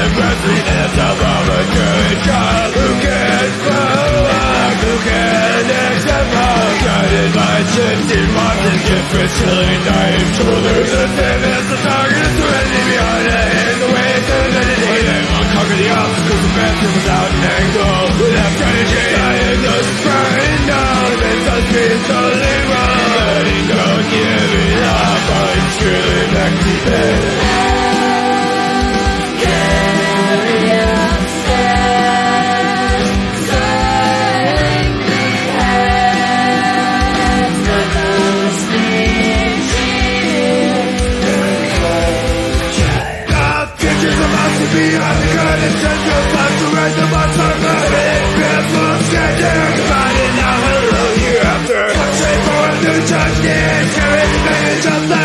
pressing himself of a good job. Who can follow? Who can accept love? Guided by shifting marks and different chilling knife shoulders. The same as the target is threatening behind a hand. The way it's identity. They won't conquer the obstacles of answer without an angle. Without strategy. Diagnosis burning down. It does mean totally wrong. Letting go, giving up. I'm screaming back to bed. Behind the curtain, send your thoughts to write the box on the head. Barefoot, scared, divided, now hello hereafter. Straightforward to judge, yeah, carry the advantage of the